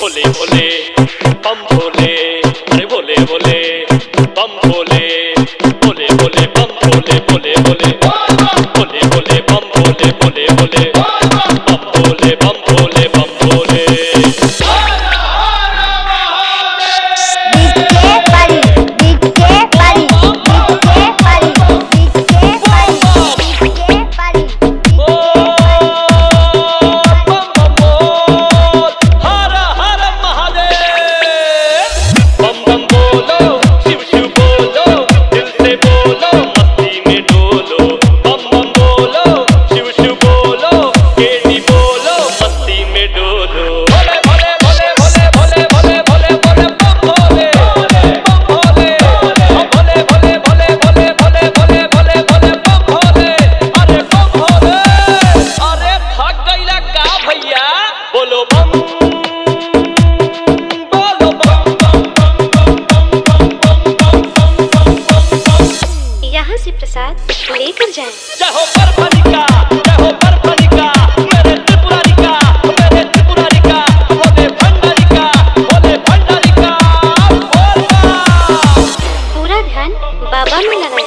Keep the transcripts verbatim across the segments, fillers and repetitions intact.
भोले भोले बम भोले, अरे भोले भोले बम भोले, भोले भोले बम भोले, भोले भोले भोले भोले बम भोले, भोले भोले बम भोले, बम भोले बम भोले। यहाँ से प्रसाद लेकर जाएं। जय हो बर्फनिका, जय हो बर्फनिका, मेरे त्रिपुरारिका, मेरे त्रिपुरारिका, भोले भंडारिका, भोले भंडारिका, बोलबा। पूरा ध्यान बाबा में लगाएं।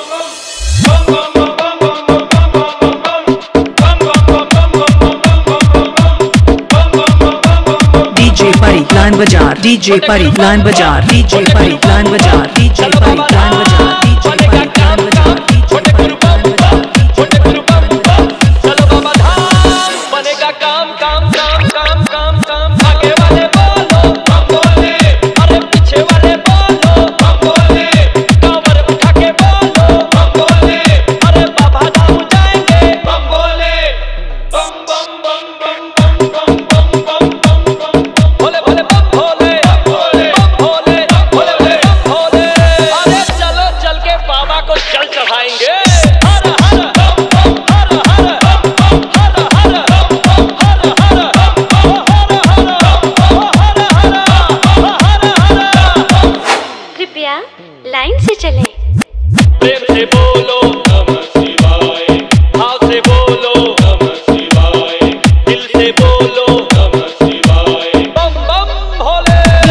डीजे परी लाइन बाजार, डीजे परी लाइन बाजार, डीजे परी लाइन बाजार, डीजे परी लाइन बाजार, डीजे परी लाइन बाजार, छोटे गुरु बम बम, छोटे गुरु बम बम, चलो बाबा धाम बनेगा काम काम काम काम काम काम। आगे वाले बोलो बम भोले, अरे पीछे वाले बोलो बम भोले, कांवर उठा के बोलो बम भोले, अरे बाबा धाम जाएंगे बम भोले, बम बम बम बम बम बम बम बम बम, भोले भोले बम भोले, भोले बम भोले, भोले भोले बम भोले। अरे चलो चल के बाबा को जल चढ़ाएंगे। हर हर बम बम, हर हर बम बम, हर हर बम बम, हर हर बम बम, हर हर बम बम, हर हर हर हर। कृपया लाइन से चलें। प्रेम से बोलो नमः शिवाय, भाव से बोलो नमः शिवाय, दिल से बोलो नमः शिवाय, बम बम भोले।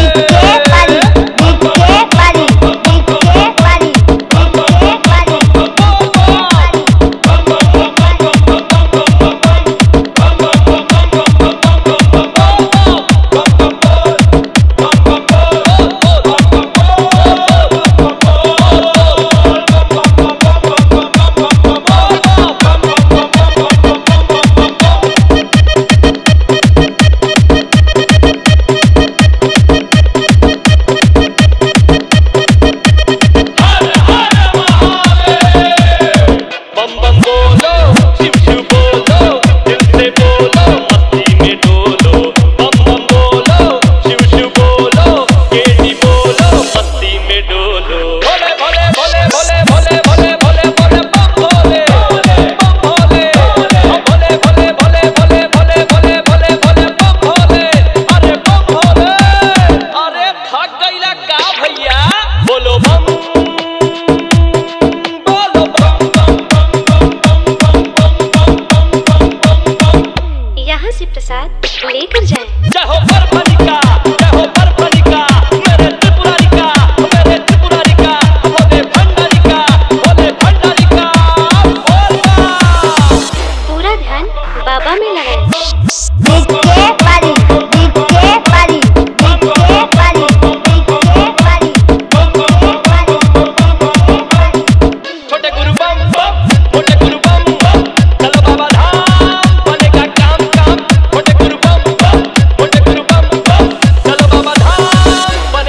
यहाँ से प्रसाद लेकर जाएं। जय हो बर्फनिका, जय हो बर्फनिका, मेरे त्रिपुरारिका, मेरे त्रिपुरारिका, भोले भंडारिका, भोले भंडारिका, बोलबा। पूरा ध्यान बाबा में लगाएं। छोटे गुरु बम बम, छोटे गुरु बम बम, चलो बाबा धाम बनेगा काम काम। छोटे गुरु बम बम, छोटे गुरु बम बम, चलो Baba Dham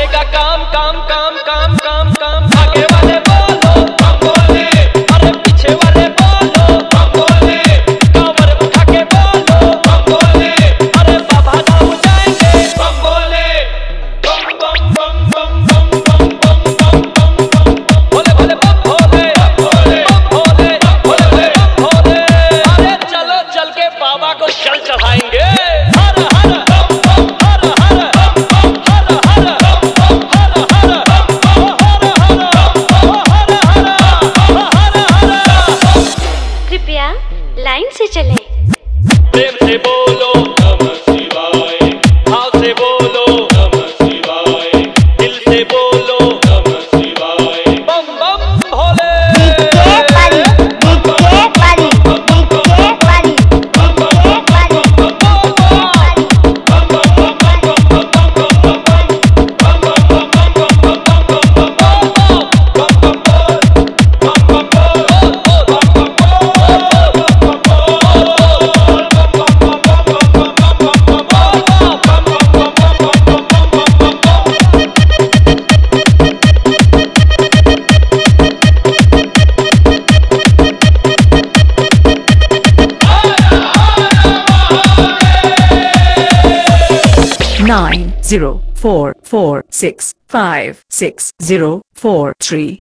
zero four four six five six zero four three.